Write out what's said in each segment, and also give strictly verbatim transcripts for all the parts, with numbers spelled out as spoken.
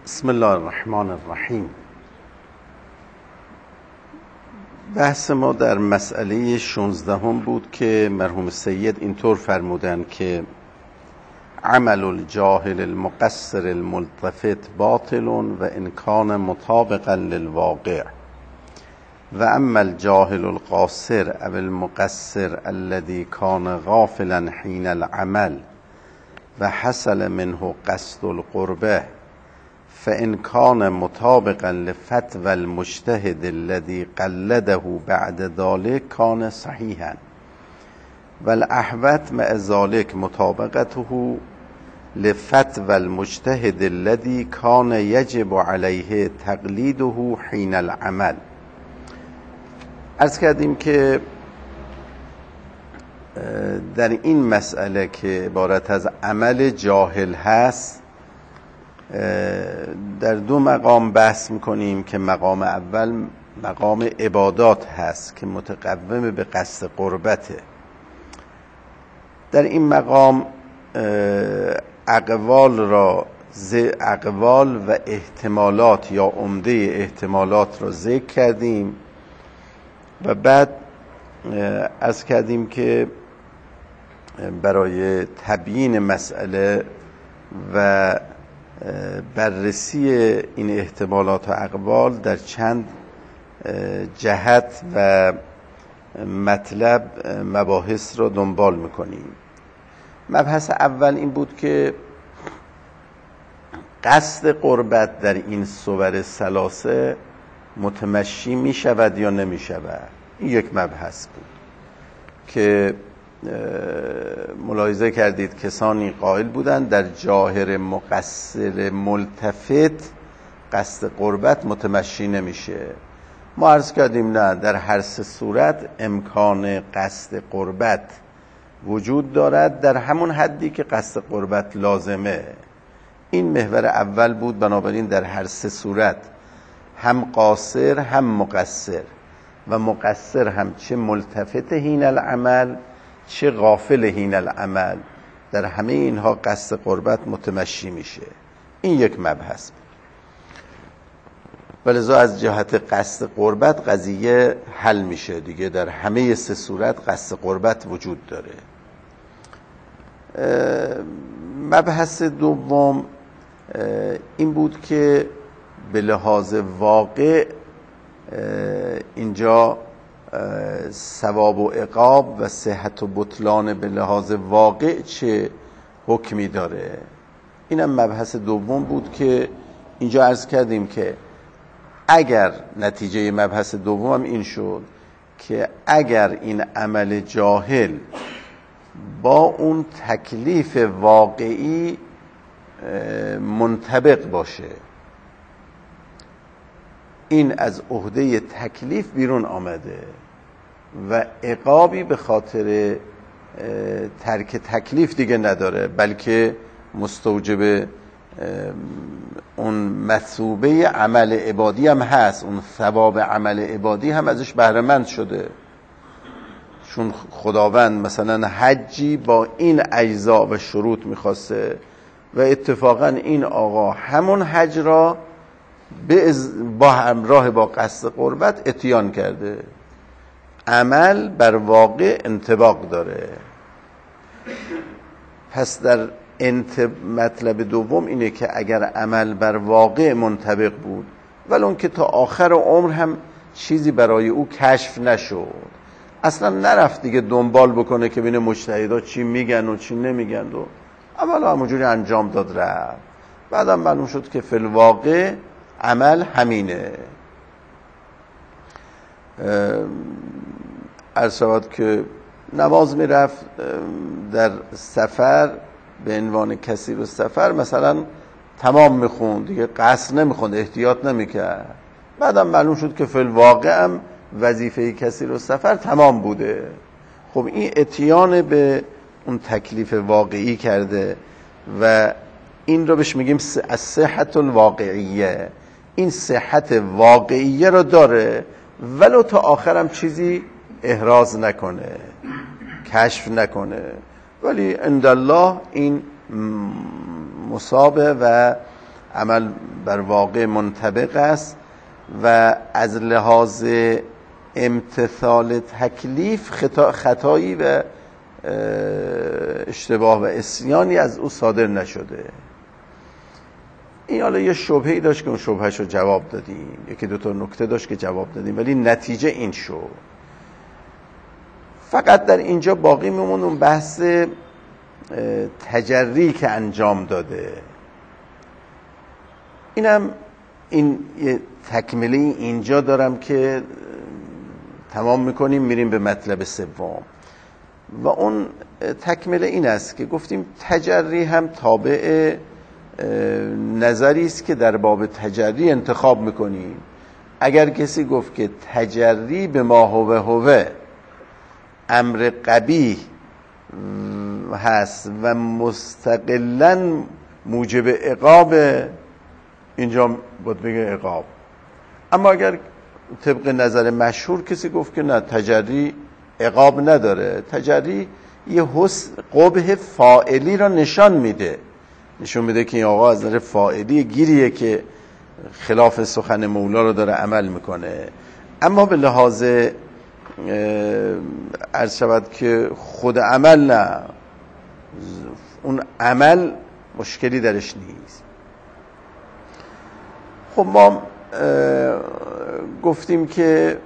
بسم الله الرحمن الرحیم. بحث ما در مسئله شانزدهم بود که مرحوم سید اینطور فرمودن که عمل الجاهل المقصر الملتفت باطل و ان کان مطابقا للواقع و اما الجاهل القاصر او المقصر الذي کان غافلا حین العمل و حصل منه قصد القربه فإن كان مطابقا لفتوى المجتهد الذي قلده بعد ذلك كان صحيحا والأحوط مع ذلك مطابقته لفتوى المجتهد الذي كان يجب عليه تقليده حين العمل. عرض کردیم که در این مسئله که عبارت از عمل جاهل هست در دو مقام بحث میکنیم که مقام اول مقام عبادات هست که متقوم به قصد قربته. در این مقام اقوال را اقوال و احتمالات یا عمده احتمالات را ذکر کردیم و بعد عرض کردیم که برای تبیین مسئله و بررسی این احتمالات و اقوال در چند جهت و مطلب مباحث را دنبال میکنیم. مبحث اول این بود که قصد قربت در این صور ثلاثه متمشی می شود یا نمی شود. این یک مبحث بود که ملاحظه کردید کسانی قائل بودند در جاهر مقصر ملتفت قصد قربت متمشی نمیشه. ما عرض کردیم نه، در هر سه صورت امکان قصد قربت وجود دارد در همون حدی که قصد قربت لازمه. این محور اول بود. بنابراین در هر سه صورت هم قاصر هم مقصر و مقصر هم چه ملتفت حین العمل چه غافل حین العمل در همه اینها قصد قربت متمشی میشه. این یک مبحث بود. ولذا از جهت قصد قربت قضیه حل میشه دیگه. در همه سه صورت قصد قربت وجود داره. مبحث دوم این بود که به لحاظ واقع اینجا ثواب و عقاب و صحت و بطلان به لحاظ واقع چه حکمی داره. اینم مبحث دوم بود که اینجا عرض کردیم که اگر نتیجه مبحث دوم این شد که اگر این عمل جاهل با اون تکلیف واقعی منطبق باشه، این از عهده تکلیف بیرون آمده و عقابی به خاطر ترک تکلیف دیگه نداره، بلکه مستوجب اون مثوبه عمل عبادی هم هست، اون ثواب عمل عبادی هم ازش بهره مند شده. چون خداوند مثلا حجی با این اجزا و شروط میخواسته و اتفاقا این آقا همون حج را با همراه با قصد قربت اتیان کرده. عمل بر واقع انطباق داره. پس در انت... مطلب دوم اینه که اگر عمل بر واقع منطبق بود ولو که تا آخر عمر هم چیزی برای او کشف نشد، اصلا نرفت دیگه دنبال بکنه که ببینه مجتهدا چی میگن و چی نمیگن و اولا همونجوری انجام داد رفت، بعدم معلوم شد که فی الواقع عمل همینه. عرض شود که نماز میرفت در سفر به عنوان کثیر السفر مثلا تمام میخوند دیگه، قصر نمیخوند، احتیاط نمیکرد، بعدم معلوم شد که فی الواقع هم وظیفه کثیر السفر تمام بوده. خب این اتیان به اون تکلیف واقعی کرده و این رو بهش میگیم از صحت الواقعیه. این صحت واقعیه رو داره ولو تا آخرم چیزی احراز نکنه، کشف نکنه، ولی عند الله این مصابه و عمل بر واقع منطبق است و از لحاظ امتثال تکلیف خطا خطایی و اشتباه و عصیانی از او صادر نشده. این حالا یه شبهه‌ای داشت که اون شبهه‌شو جواب دادیم، یکی دو تا نکته داشت که جواب دادیم، ولی نتیجه این شد. فقط در اینجا باقی میمون اون بحث تجری که انجام داده. اینم این یه تکمله اینجا دارم که تمام میکنیم میریم به مطلب سوم و اون تکمله این است که گفتیم تجری هم تابع نظری است که در باب تجری انتخاب میکنیم. اگر کسی گفت که تجری به ما هو هو امر قبیح هست و مستقلاً موجب عقاب، اینجا باید بگه عقاب. اما اگر طبق نظر مشهور کسی گفت که نه تجری عقاب نداره، تجری یه حسن قبح فاعلی را نشان میده، نشون میده که این آقا از نظر فاعلی گیریه که خلاف سخن مولا رو داره عمل میکنه. اما به لحاظ عرض شود که خود عمل نه، اون عمل مشکلی درش نیست. خب ما گفتیم که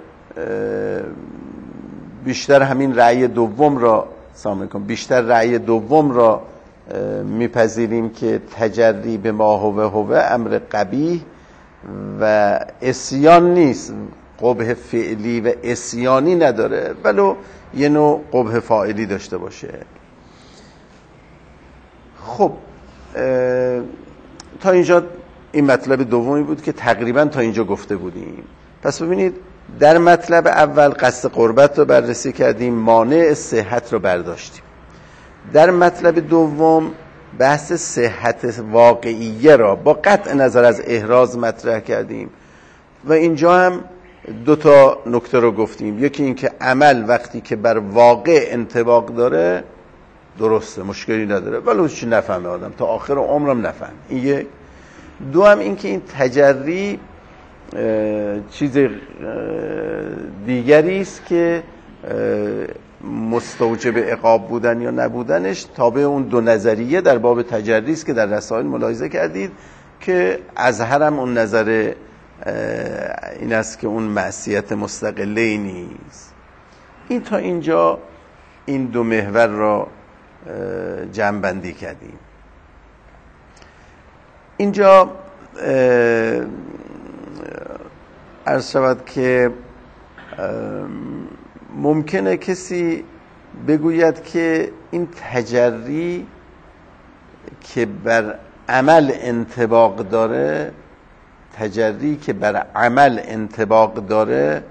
بیشتر همین رأی دوم را سامن کن بیشتر رأی دوم را میپذیریم که تجری به ما هو هو امر قبیح و عصیان نیست، قبح فعلی و عصیانی نداره، ولو یه نوع قبح فاعلی داشته باشه. خب تا اینجا این مطلب دومی بود که تقریبا تا اینجا گفته بودیم. پس ببینید در مطلب اول قصد قربت رو بررسی کردیم، مانع صحت رو برداشتیم. در مطلب دوم بحث صحت واقعیه را با قطع نظر از احراز مطرح کردیم و اینجا هم دو تا نکته رو گفتیم. یکی این که عمل وقتی که بر واقع انطباق داره درسته، مشکلی نداره، ولی چی نفهمه آدم تا آخر عمرم نفهم. این یک. دو هم این که این تجری چیز دیگری است که مستوجب عقاب بودن یا نبودنش تابع اون دو نظریه در باب تجری است که در رسائل ملاحظه کردید که اظهرم اون نظر این است که اون معصیت مستقله نیست. این تا اینجا این دو محور را جمع بندی کردیم. اینجا عرض شود که ممکنه کسی بگوید که این تجری که بر عمل انطباق داره تجری که بر عمل انطباق داره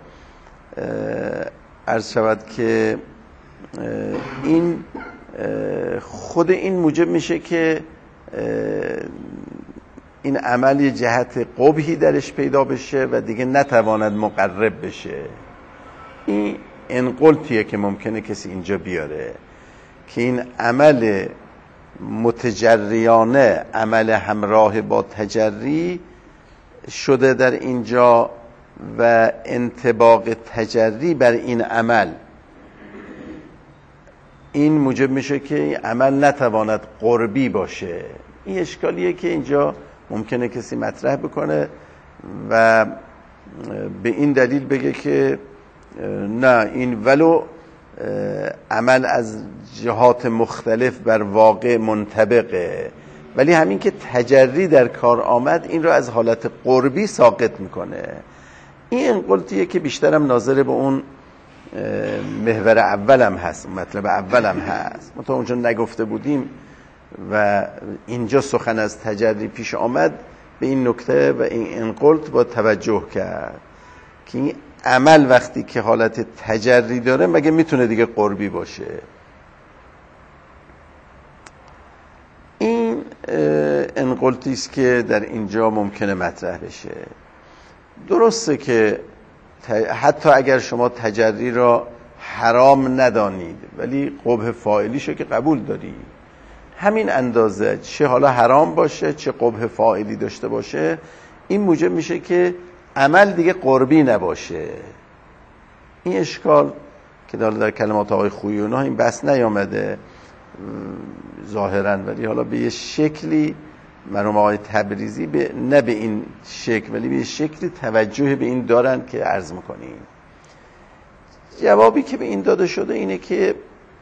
عرض شود که این خود این موجب میشه که این عمل یه جهت قبحی درش پیدا بشه و دیگه نتواند مقرب بشه. این انقلتیه که ممکنه کسی اینجا بیاره که این عمل متجریانه، عمل همراه با تجری شده در اینجا و انطباق تجری بر این عمل این موجب میشه که این عمل نتواند قربی باشه. این اشکالیه که اینجا ممکنه کسی مطرح بکنه و به این دلیل بگه که نه این ولو عمل از جهات مختلف بر واقع منطبقه، ولی همین که تجری در کار آمد این رو از حالت قربی ساقط میکنه. این انقلتیه که بیشترم ناظر به اون محور اولم هست، مطلب اولم هست، ما تا اونجا نگفته بودیم و اینجا سخن از تجری پیش آمد. به این نکته و این انقلت با توجه کرد که این عمل وقتی که حالت تجری داره مگه میتونه دیگه قربی باشه. این انقلتی است که در اینجا ممکنه مطرح بشه. درسته که حتی اگر شما تجری را حرام ندانید ولی قبح فاعلیشو که قبول دارید، همین اندازه چه حالا حرام باشه چه قبح فاعلی داشته باشه، این موجب میشه که عمل دیگه قربی نباشه. این اشکال که در کلمات آقای خویی اونا این بحث نیامده ظاهرا، ولی حالا به یه شکلی مرحوم آقای تبریزی به نه به این شکل ولی به یه شکلی توجه به این دارن که عرض میکنیم. جوابی که به این داده شده اینه که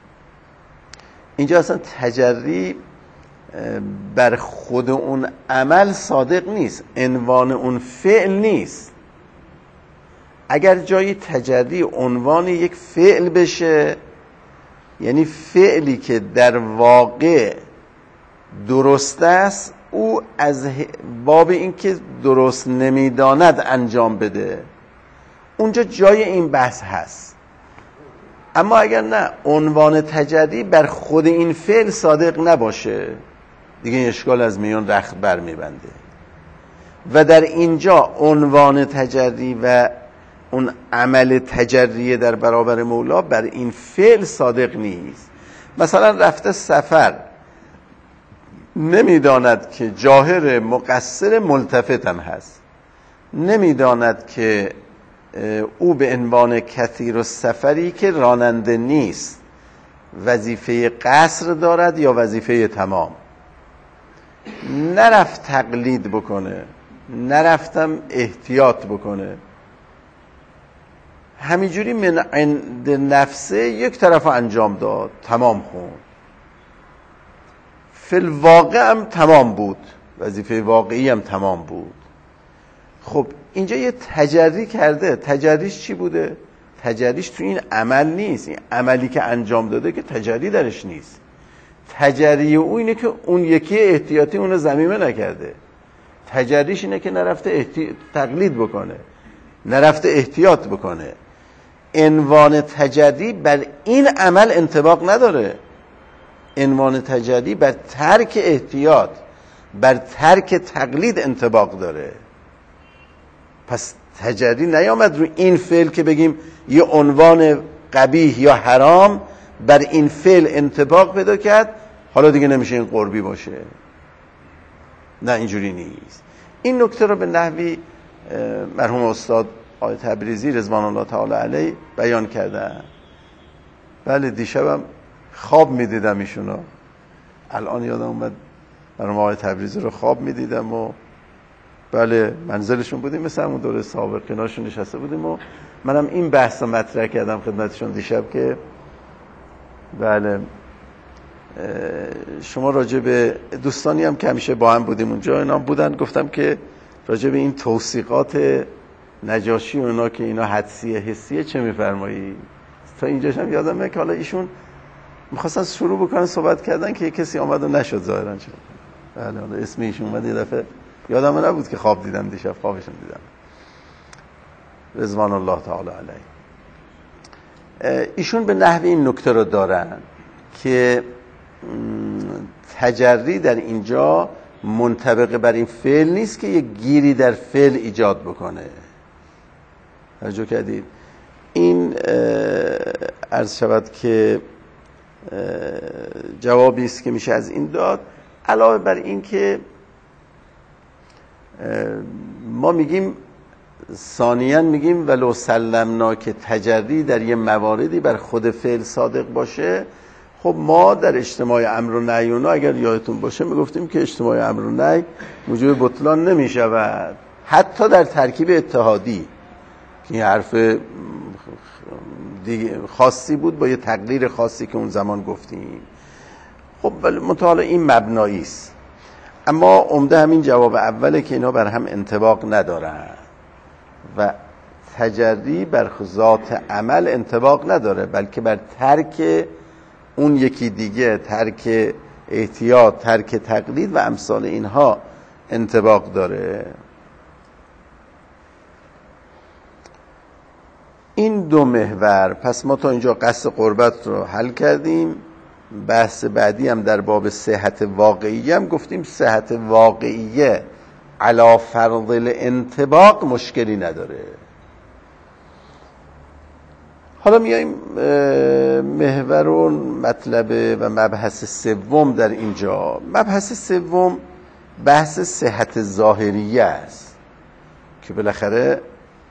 اینجا اصلا تجری بر خود اون عمل صادق نیست، عنوان اون فعل نیست. اگر جای تجری عنوان یک فعل بشه، یعنی فعلی که در واقع درست است، او از باب این که درست نمیداند انجام بده، اونجا جای این بحث هست. اما اگر نه عنوان تجری بر خود این فعل صادق نباشه، دیگه این اشکال از میان رخت بر میبنده. و در اینجا عنوان تجری و اون عمل تجریه در برابر مولا بر این فعل صادق نیست. مثلا رفته سفر، نمیداند که جاهر مقصر ملتفتم هست، نمیداند که او به عنوان کثیر السفری که راننده نیست وظیفه قصر دارد یا وظیفه تمام. نرفت تقلید بکنه، نرفتم احتیاط بکنه، همینجوری من عند نفسه یک طرف انجام داد، تمام خون. فی الواقع هم تمام بود، وظیفه واقعی هم تمام بود. خب اینجا یه تجری کرده. تجریش چی بوده؟ تجریش تو این عمل نیست. این عملی که انجام داده که تجری درش نیست. تجری او اینه که اون یکی احتیاطی اونو ضمیمه نکرده. تجریش اینه که نرفته احتی... تقلید بکنه، نرفته احتیاط بکنه. عنوان تجری بر این عمل انطباق نداره. عنوان تجری بر ترک احتیاط، بر ترک تقلید انطباق داره. پس تجری نیامد رو این فعل که بگیم یه عنوان قبیح یا حرام بر این فعل انطباق پیدا کرد، حالا دیگه نمیشه این قربی باشه. نه، اینجوری نیست. این نکته رو به نحوی مرحوم استاد آقای تبریزی رضوان الله تعالی علیه بیان کردن. بله، دیشبم خواب میدیدم ایشونو، الان یادم اومد مرحوم آقای تبریزی رو خواب میدیدم و بله منزلشون بودیم، مثل همون دوره سابق کنارشون نشسته بودیم و منم این بحث رو مطرح کردم خدمتشون دیشب که بله شما راجع به دوستانی هم که همیشه با هم بودیم اونجا اینا بودن، گفتم که راجع به این توثیقات نجاشی و اونا که اینا حدسیه حسیه چه میفرمایی؟ تا اینجاش هم یادمه که حالا ایشون میخواستن شروع بکنن صحبت کردن که کسی آمد و نشد ظاهرا. چه بله حالا اسم ایشون اومد یه دفعه یادم نبود که خواب دیدم، دیشب خوابشون دیدم رضوان الله تعالی علیه. ایشون به نحو این نکته رو دارن که تجری در اینجا منطبق بر این فعل نیست که یه گیری در فعل ایجاد بکنه. توجه کردید؟ این عرض شود که جوابی است که میشه از این داد. علاوه بر این که ما میگیم ثانیاً میگیم ولو سلمنا که تجری در یه مواردی بر خود فعل صادق باشه. خب ما در اجتماع امر و نهی اونا اگر یادتون باشه میگفتیم که اجتماع امر و نهی موجب بطلان نمیشود، حتی در ترکیب اتحادی که این حرف دیگه خاصی بود با یه تقدیر خاصی که اون زمان گفتیم. خب ولی مطالعه این مبنایی است، اما عمده همین جواب اوله که اینا بر هم انطباق ندارن و تجری بر ذات عمل انطباق نداره، بلکه بر ترک اون یکی دیگه، ترک احتیاط، ترک تقلید و امثال اینها انطباق داره. این دو محور. پس ما تا اینجا قصد قربت رو حل کردیم. بحث بعدی هم در باب صحت واقعیه هم گفتیم صحت واقعیه علی فرض الانطباق مشکلی نداره. حالا میایم محور و مطلب و مبحث سوم در اینجا. مبحث سوم بحث صحت ظاهریه است که بالاخره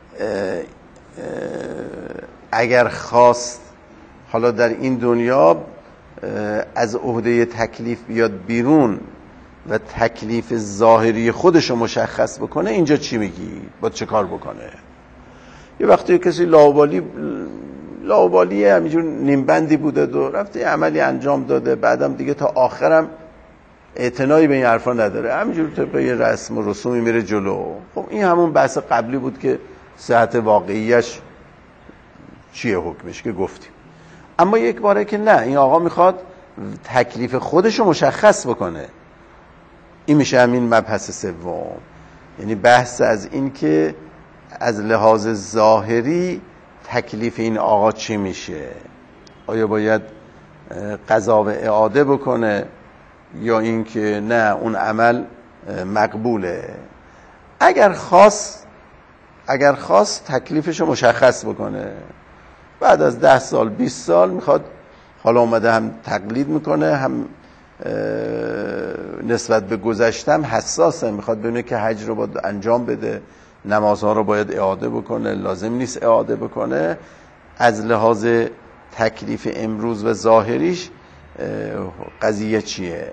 اگر خواست حالا در این دنیا از عهده تکلیف بیاد بیرون و تکلیف ظاهری خودشو مشخص بکنه، اینجا چی میگی؟ باید چه کار بکنه؟ یه وقتی کسی لاابالی لاابالیه همینجور نیمبندی بوده و رفته یه عملی انجام داده، بعدم دیگه تا آخرم اعتنایی به این حرفا نداره، همینجور طبق یه رسم و رسومی میره جلو. خب این همون بحث قبلی بود که صحت واقعیش چیه حکمش که گفتیم. اما یک باره که نه، این آقا میخواد تکلیف خودشو مشخص بکنه. این میشه همین مبحث سوم، یعنی بحث از این که از لحاظ ظاهری تکلیف این آقا چی میشه. آیا باید قضا و اعاده بکنه یا این که نه اون عمل مقبوله؟ اگر خواست اگر خواست تکلیفشو مشخص بکنه، بعد از ده سال بیست سال میخواد، حالا اومده هم تقلید میکنه هم نسبت به گذشته هم حساسه، میخواد ببینه که حج رو باید انجام بده، نمازها رو باید اعاده بکنه، لازم نیست اعاده بکنه. از لحاظ تکلیف امروز و ظاهریش قضیه چیه؟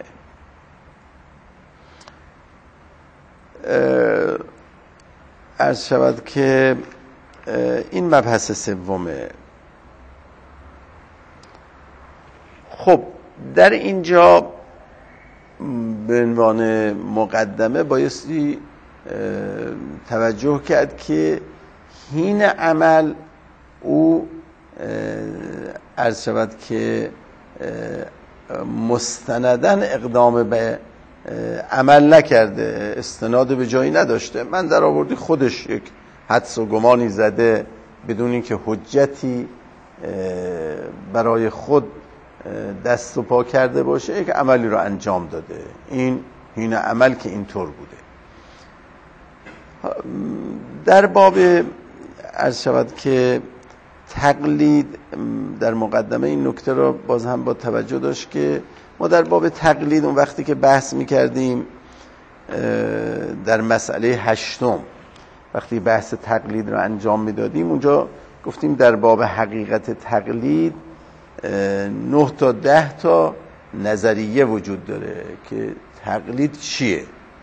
عرض شود که این مبحث سومه. خب در اینجا به عنوان مقدمه بایستی توجه کرد که هین عمل او عرض شود که مستندن اقدام به عمل نکرده، استناد به جایی نداشته. من در آوردی خودش یک حدس و گمانی زده بدون اینکه حجتی برای خود دست و پا کرده باشه، یک عملی رو انجام داده. این هین عمل که اینطور بوده. در باب عرض شود که تقلید، در مقدمه این نکته رو باز هم با توجه داشت که ما در باب تقلید اون وقتی که بحث می‌کردیم در مسئله هشتم، وقتی بحث تقلید رو انجام میدادیم، اونجا گفتیم در باب حقیقت تقلید نه تا ده تا نظریه وجود داره که تقلید چیه.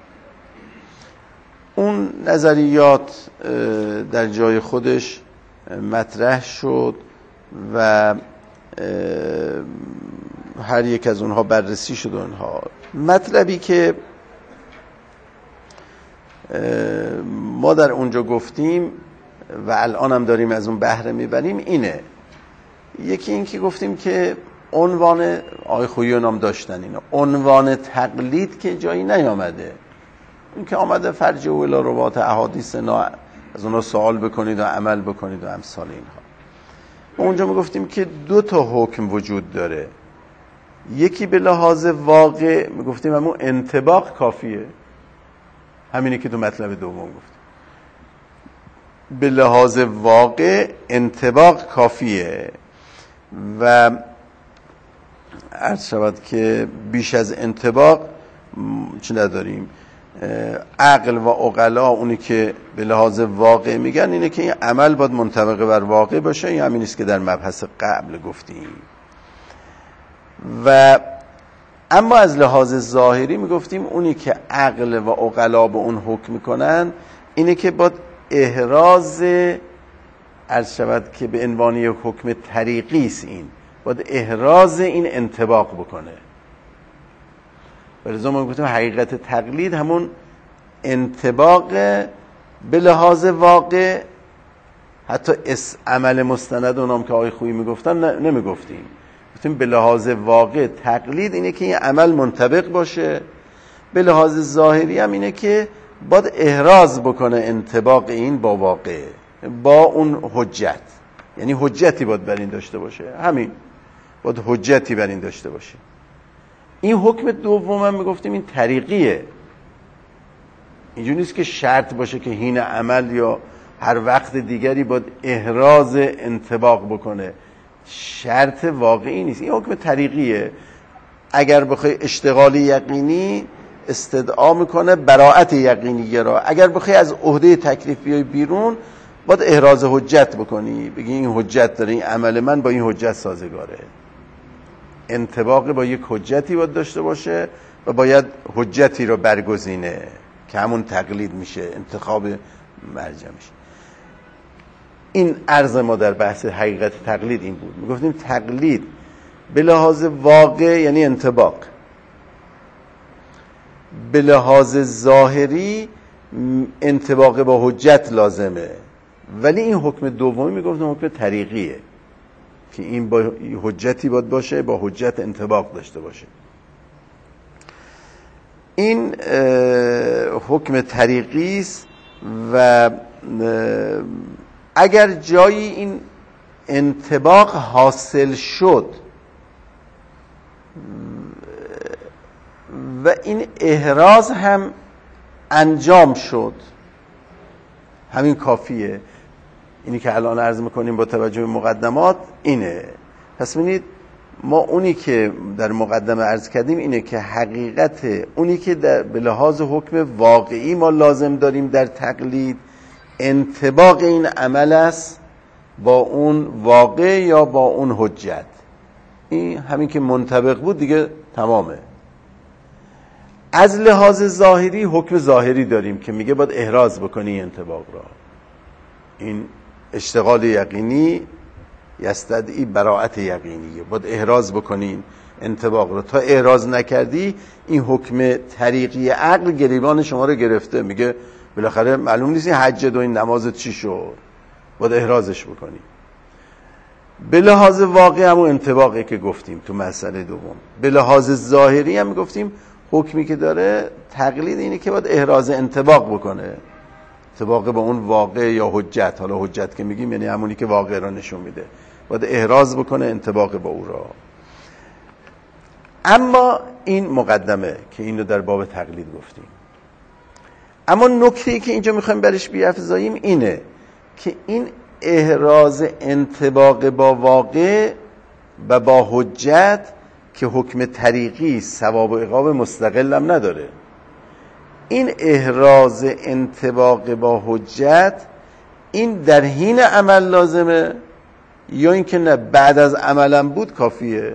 اون نظریات در جای خودش مطرح شد و هر یک از اونها بررسی شد. اونها مطلبی که ما در اونجا گفتیم و الان هم داریم از اون بهره میبریم اینه. یکی این که گفتیم که عنوان آقای خویی نام داشتن اینا، عنوان تقلید که جایی نیامده. این که آمده فرجه و الی روات احادیث نا، از اونها سوال بکنید و عمل بکنید و امثال اینها. ما اونجا میگفتیم که دو تا حکم وجود داره. یکی به لحاظ واقع میگفتیم همون انطباق کافیه، همینی که تو مطلب دوم گفتیم. به لحاظ واقع انطباق کافیه و عرض شود که بیش از انطباق چی نداریم. عقل و عقلا اونی که به لحاظ واقع میگن اینه که این عمل باید منطبق بر واقع باشه. این همین است که در مبحث قبل گفتیم. و اما از لحاظ ظاهری میگفتیم اونی که عقل و عقلا به اون حکم میکنن اینه که باید احراز عرض شود که به عنوان یک حکم طریقی است، این باید احراز این انطباق بکنه. برای ما گفتیم حقیقت تقلید همون انطباق به لحاظ واقع. حتی اس عمل مستند اونام که آقای خویی میگفتن نمیگفتیم، گفتیم به لحاظ واقع تقلید اینه که این عمل منطبق باشه. به لحاظ ظاهری هم اینه که باید احراز بکنه انطباق این با واقع، با اون حجت. یعنی حجتی باید بر این داشته باشه، همین باید حجتی بر این داشته باشه. این حکم دوم هم میگفتیم این طریقیه. اینجوری نیست که شرط باشه که هین عمل یا هر وقت دیگری باید احراز انطباق بکنه. شرط واقعی نیست، این حکم طریقیه. اگر بخوای اشتغال یقینی استدعا میکنه براءت یقینیه را. اگر بخوای از عهده تکلیف بیای بیرون باید احراز حجت بکنی، بگی این حجت داره، این عمل من با این حجت سازگاره. انطباق با یک حجتی باید داشته باشه و باید حجتی رو برگزینه که همون تقلید میشه، انتخاب مرجع میشه. این عرض ما در بحث حقیقت تقلید این بود. میگفتیم تقلید به لحاظ واقع یعنی انطباق، به لحاظ ظاهری انطباق با حجت لازمه، ولی این حکم دومی میگفتیم حکم طریقیه که این با حجتی باید باشه، با حجت انطباق داشته باشه. این حکم طریقی است و اگر جایی این انطباق حاصل شد و این احراز هم انجام شد، همین کافیه. اینی که الان عرض میکنیم با توجه به مقدمات اینه. پس ببینید ما اونی که در مقدمه عرض کردیم اینه که حقیقت اونی که در به لحاظ حکم واقعی ما لازم داریم در تقلید انطباق این عمل است با اون واقع یا با اون حجت. این همین که منطبق بود دیگه تمامه. از لحاظ ظاهری حکم ظاهری داریم که میگه باید احراز بکنی انطباق را. این اشتغال یقینی یستدعی براءت یقینیه، باید احراز بکنین انطباق را. تا احراز نکردی این حکم طریقی عقل گریبان شما رو گرفته، میگه بالاخره معلوم نیست این حجت و این نمازت چی شد، باید احرازش بکنی. به لحاظ واقعی همون انطباقی که گفتیم تو مسئله دوم. به لحاظ ظاهری هم گفتیم حکمی که داره تقلید اینه که باید احراز انطباق بکنه، انطباق با اون واقع یا حجت. حالا حجت که میگیم یعنی همونی که واقع را نشون میده، باید احراز بکنه انطباق با او را. اما این مقدمه که اینو در باب تقلید گفتیم. اما نکته‌ای که اینجا میخوایم برش بیافزاییم اینه که این احراز انطباق با واقع و با حجت که حکم طریقی ثواب و عقاب مستقل هم نداره، این احراز انطباق با حجت این در حین عمل لازمه یا اینکه نه بعد از عملم بود کافیه؟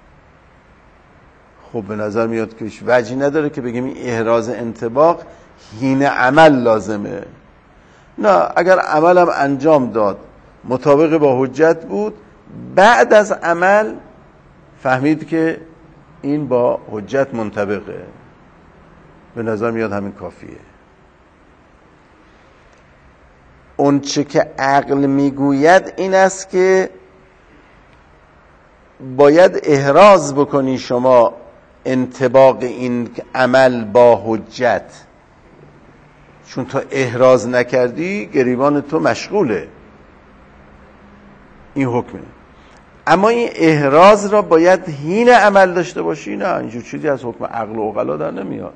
خب به نظر میاد که هیچ وجهی نداره که بگیم این احراز انطباق حین عمل لازمه. نه، اگر عملم انجام داد مطابق با حجت بود، بعد از عمل فهمید که این با حجت منطبقه، به نظر میاد همین کافیه. اون چه که عقل میگوید این است که باید احراز بکنی شما انطباق این عمل با حجت، چون تا احراز نکردی گریبان تو مشغوله. این حکمه. اما این احراز را باید حین عمل داشته باشی؟ نه، اینجور چیزی از حکم عقل و عقلا در نمیاد.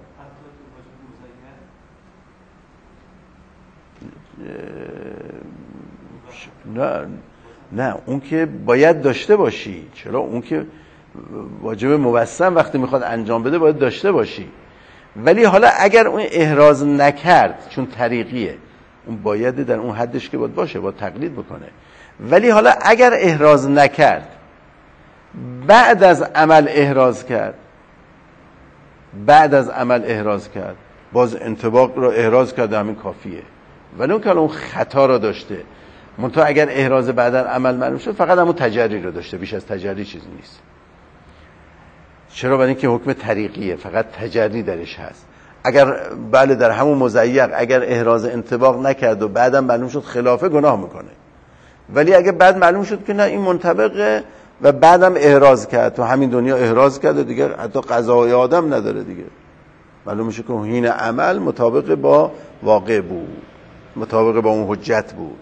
نه نه اون که باید داشته باشی. چرا؟ اون که واجب موسم وقتی میخواد انجام بده باید داشته باشی. ولی حالا اگر اون احراز نکرد، چون طریقیه، اون باید در اون حدش که باید باشه، باید تقلید بکنه. ولی حالا اگر احراز نکرد، بعد از عمل احراز کرد، بعد از عمل احراز کرد، باز انطباق رو احراز کرده، همین کافیه. ولی اون که اون خطا رو داشته، منتها اگر احراز بعد از عمل معلوم شد فقط همون تجری رو داشته، بیش از تجری چیزی نیست. چرا؟ برای اینکه حکم طریقیه، فقط تجری درش هست. اگر بله در همون مضیق اگر احراز انطباق نکرد و بعدم معلوم شد خلافه، گناه میکنه. ولی اگر بعد معلوم شد که نه این منطبقه و بعدم احراز کرد، تو همین دنیا احراز کرده دیگه، حتی قضای آدم نداره دیگه، معلوم میشه که حین عمل مطابق با واقع بود، مطابق با اون حجت بود.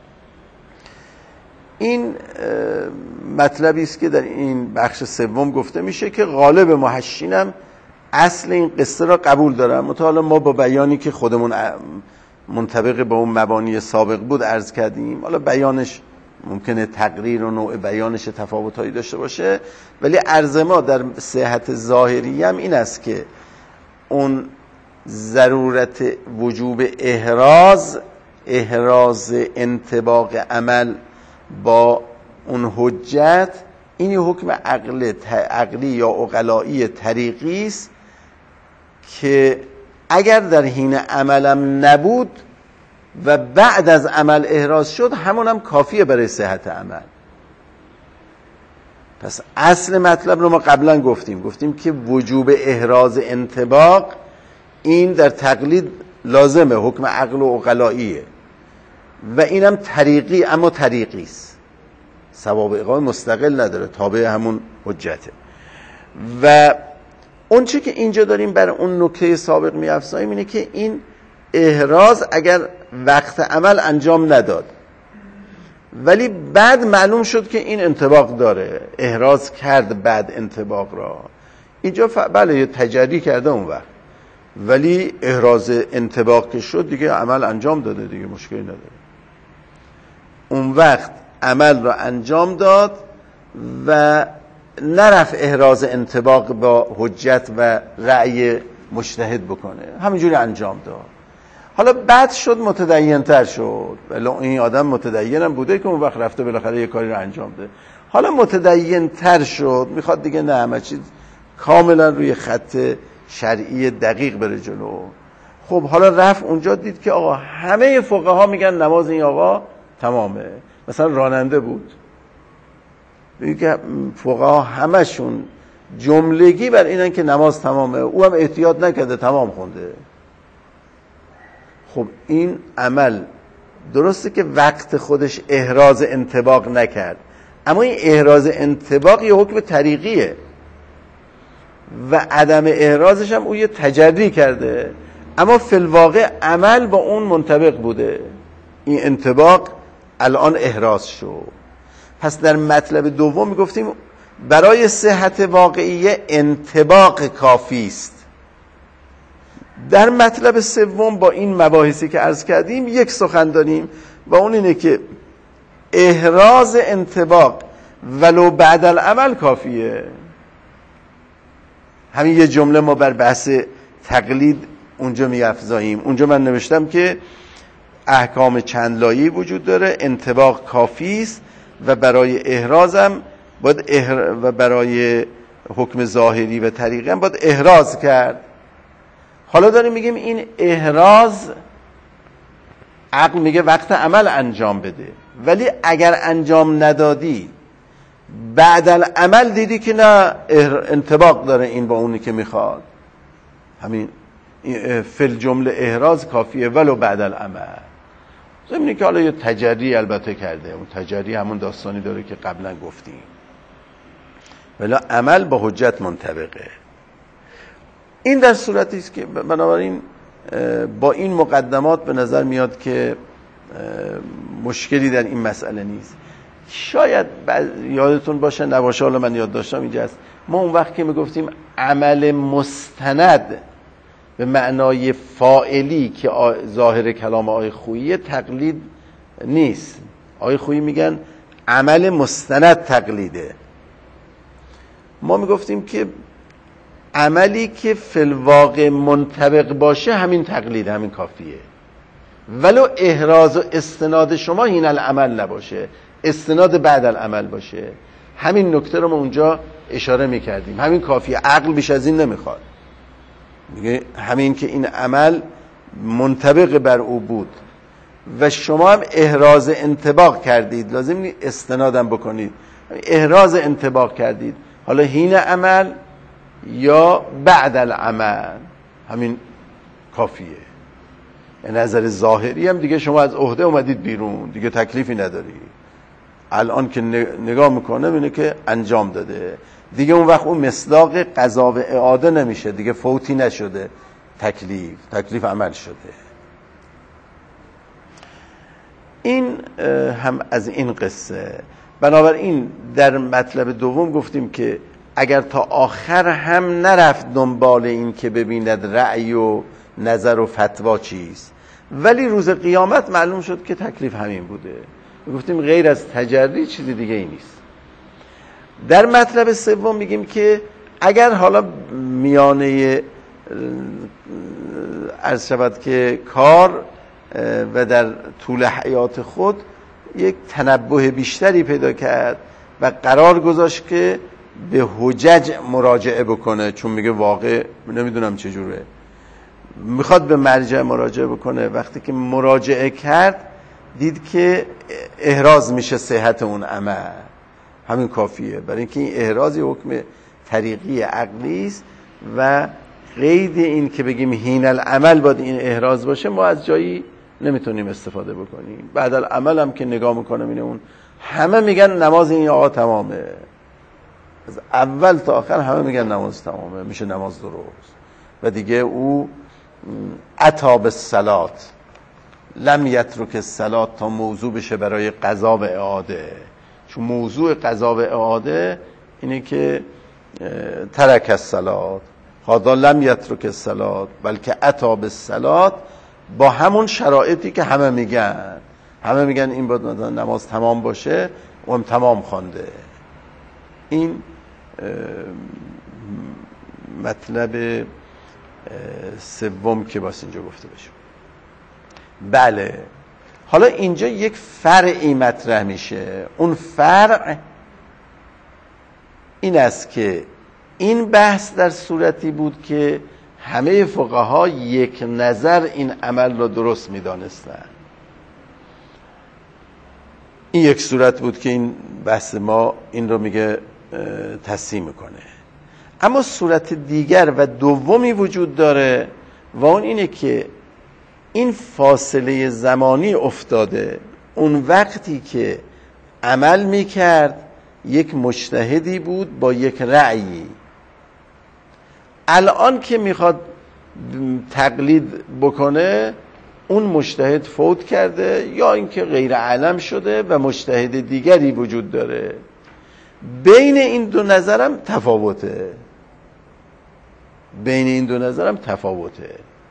این مطلبی است که در این بخش سوم گفته میشه که غالب محشینم اصل این قصه را قبول دارن. متأسفانه ما با بیانی که خودمون منطبق با اون مبانی سابق بود عرض کردیم. حالا بیانش ممکنه تقریر و نوع بیانش تفاوتایی داشته باشه، ولی عرض ما در صحت ظاهری هم این است که اون ضرورت وجوب احراز احراز انطباق عمل با اون حجت، این حکم عقل عقلی یا عقلایی طریقی است که اگر در حین عملم نبود و بعد از عمل احراز شد، همون هم کافیه برای صحت عمل. پس اصل مطلب رو ما قبلا گفتیم گفتیم که وجوب احراز انطباق این در تقلید لازمه، حکم عقل و عقلاییه و اینم طریقی، اما طریقی است، سوابق مستقل نداره، تابع همون حجته. و اون چی که اینجا داریم بر اون نکته سابق می‌افزاییم اینه که این احراز اگر وقت عمل انجام نداد ولی بعد معلوم شد که این انطباق داره، احراز کرد بعد انطباق را، اینجا ف... بله یه تجری کرده اون وقت، ولی احراز انطباق که شد دیگه عمل انجام داده، دیگه مشکلی نداره. اون وقت عمل را انجام داد و نرفت احراز انطباق با حجت و رأی مجتهد بکنه، همینجوری انجام داد. حالا بعد شد متدین تر شد، ولی این آدم متدین هم بوده که اون وقت رفته بالاخره یه کاری رو انجام ده. حالا متدین تر شد، میخواد دیگه نه همه چیز کاملا روی خط شرعی دقیق بره جلو. خب حالا رفت اونجا دید که آقا همه فقها میگن نماز این آقا تمامه، مثلا راننده بود، میگه فقها همشون جملگی بر اینن که نماز تمامه، او هم احتیاط نکرده تمام خونده. خب این عمل درسته که وقت خودش احراز انطباق نکرد، اما این احراز انطباق یه حکم طریقیه و عدم احرازش هم او یه تجری کرده، اما فی الواقع عمل با اون منطبق بوده، این انطباق الان احراز شد. پس در مطلب دوم میگفتیم برای صحت واقعیه انطباق کافی است. در مطلب سوم با این مباحثی که عرض کردیم یک سخن داریم و اون اینه که احراز انطباق ولو بعد العمل کافیه. همین یه جمله ما بر بحث تقلید اونجا می‌افزاییم. اونجا من نوشتم که احکام چند لایه‌ای وجود داره، انطباق کافی است و برای احرازم باید احر... و برای حکم ظاهری و طریقی هم باید احراز کرد. حالا داریم میگیم این احراز عقل میگه وقت عمل انجام بده، ولی اگر انجام ندادی بعد العمل دیدی که نه انطباق داره این با اونی که میخواد، همین فل جمله احراز کافیه ولو بعد العمل. زمینی که حالا یه تجری البته کرده، اون تجری همون داستانی داره که قبلا گفتیم، ولی عمل با حجت منطبقه. این در صورتی است که بنابراین با این مقدمات به نظر میاد که مشکلی در این مسئله نیست. شاید یادتون باشه نباشه، حالا من یاد داشتم اینجا است، ما اون وقت که میگفتیم عمل مستند به معنای فاعلی که ظاهر کلام آقای خویی تقلید نیست. آقای خویی میگن عمل مستند تقلیده. ما میگفتیم که عملی که فی الواقع منطبق باشه همین تقلید، همین کافیه، ولو احراز و استناد شما این العمل نباشه، استناد بعد العمل باشه. همین نکته رو ما اونجا اشاره میکردیم، همین کافیه، عقل بیش از این نمیخواد. میگه همین که این عمل منطبق بر او بود و شما هم احراز انطباق کردید، لازم نیست استنادم بکنید، احراز انطباق کردید، حالا حین عمل یا بعد العمل، همین کافیه. نظر ظاهری هم دیگه شما از عهده اومدید بیرون، دیگه تکلیفی نداری. الان که نگاه میکنه اینه که انجام داده، دیگه اون وقت اون مصداق قضا و اعاده نمیشه، دیگه فوتی نشده، تکلیف تکلیف عمل شده. این هم از این قصه. بنابراین در مطلب دوم گفتیم که اگر تا آخر هم نرفت دنبال این که ببیند رأی و نظر و فتوا چیست ولی روز قیامت معلوم شد که تکلیف همین بوده. گفتیم غیر از تجری چیزی دیگه ای نیست. در مطلب سوم میگیم که اگر حالا میانه عرض شود که کار و در طول حیات خود یک تنبه بیشتری پیدا کرد و قرار گذاشت که به حجج مراجعه بکنه، چون میگه واقع نمیدونم چجوره، میخواد به مرجع مراجعه بکنه. وقتی که مراجعه کرد دید که احراز میشه صحت اون عمل، همین کافیه. برای اینکه این احراز حکم طریقی عقلی است و قید این که بگیم حین العمل باید این احراز باشه ما از جایی نمیتونیم استفاده بکنیم. بعد العمل هم که نگاه میکنم اینه اون همه میگن نماز این آقا تمامه، از اول تا آخر همه میگن نماز تمامه، میشه نماز درست و دیگه او عطا بالصلات لم یترک الصلات تا موضوع بشه برای قضا و اعاده. چون موضوع قضا و اعاده اینه که ترک الصلات، هذا لم یترک الصلات بلکه عطا بالصلات با همون شرایطی که همه میگن. همه میگن این باید نماز تمام باشه و هم تمام خوانده. این مطلب سوم که باز اینجا گفته بشه. بله، حالا اینجا یک فرعی مطرح میشه. اون فرع این است که این بحث در صورتی بود که همه فقها یک نظر این عمل را درست میدانستند. این یک صورت بود که این بحث ما این رو میگه تصحیح میکنه. اما صورت دیگر و دومی وجود داره و اون اینه که این فاصله زمانی افتاده. اون وقتی که عمل میکرد یک مجتهدی بود با یک رأیی، الان که میخواد تقلید بکنه اون مجتهد فوت کرده یا اینکه غیر علم شده و مجتهد دیگری وجود داره. بین این دو نظرم تفاوته بین این دو نظرم تفاوته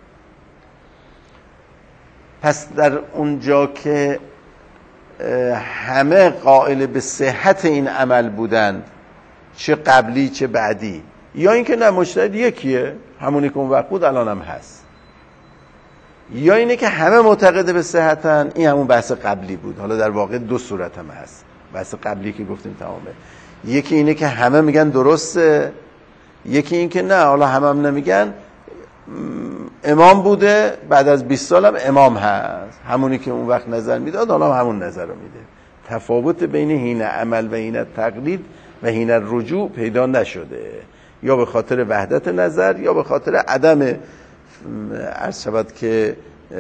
پس در اونجا که همه قائل به صحت این عمل بودند، چه قبلی چه بعدی، یا اینکه نه مجتهد یکیه همونی که اون وقت بود الان هم هست، یا اینه که همه معتقد به صحتن، این همون بحث قبلی بود. حالا در واقع دو صورت هم هست. بحث قبلی که گفتیم تمامه. یکی اینه که همه میگن درسته، یکی این که نه حالا همه هم نمیگن، امام بوده بعد از بیست سال هم امام هست، همونی که اون وقت نظر میداد حالا هم همون نظر رو میده. تفاوت بین حین عمل و حین تقلید و حین رجوع پیدا نشده، یا به خاطر وحدت نظر یا به خاطر عدم عرض شود که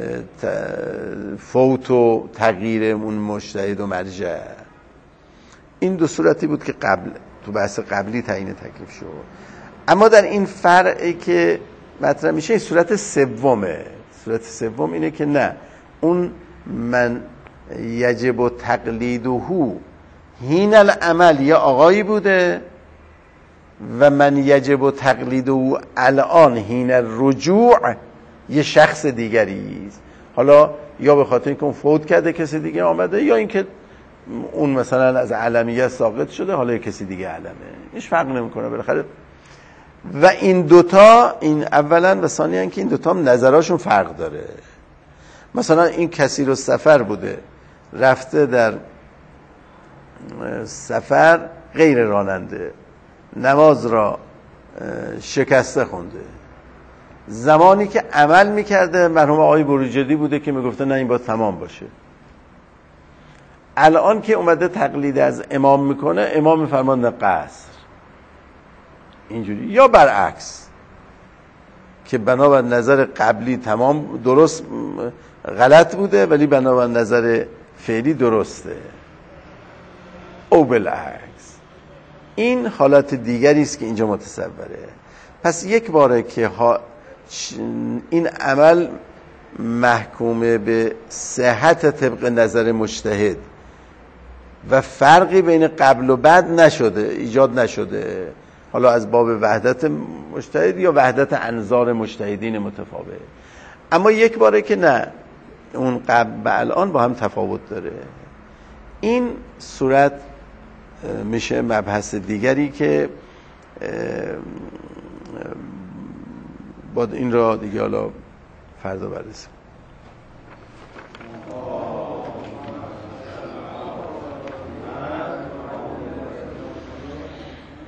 فوت و تغییر اون مجتهد و مرجع. این دو صورتی بود که قبل تو بحث قبلی تعیین تکلیف شد. اما در این فرعی که مطرح میشه این صورت سومه. صورت سوم اینه که نه، اون من یجب تقلیده حین العمل یا آقایی بوده و من یجب تقلیده الان حین الرجوع یه شخص دیگری است. حالا یا به خاطر اینکه اون فوت کرده کسی دیگه آمده، یا اینکه اون مثلا از علمیت ساقط شده حالا کسی دیگه علمه، هیچ فرق نمیکنه بالاخره. و این دوتا، این اولا و ثانیا که این دوتا هم نظراشون فرق داره. مثلا این کسی رو سفر بوده، رفته در سفر غیر راننده، نماز را شکسته خونده. زمانی که عمل میکرده مرحوم آقای بروجردی بوده که میگفته نه این باید تمام باشه. الان که اومده تقلید از امام میکنه، امام میفرماند قصر. اینجوری یا برعکس که بنابر نظر قبلی تمام درست غلط بوده ولی بنابر نظر فعلی درسته، او بالعکس. این حالت دیگری است که اینجا متصوره. پس یک باره که ها این عمل محکومه به صحت طبق نظر مجتهد و فرقی بین قبل و بعد نشده، ایجاد نشده، حالا از باب وحدت مجتهد یا وحدت انظار مجتهدین متفاوت. اما یک باره که نه، اون قبل و الان با هم تفاوت داره. این صورت میشه مبحث دیگری که با این را دیگه حالا فردا بررسی